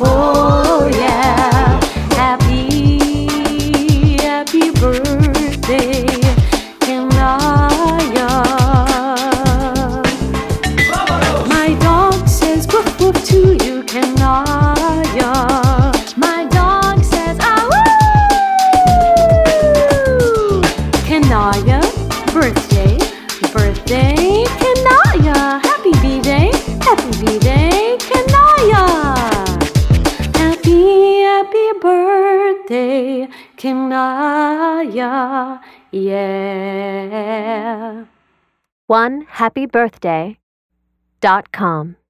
Oh yeah, happy birthday, Kanaya. My dog says woof woof to you, Kanaya. My dog says ah woo. Kanaya, birthday, Kanaya. Happy B-Day, Kanaya. Happy birthday, Kanaya. Yeah. OneHappyBirthday.com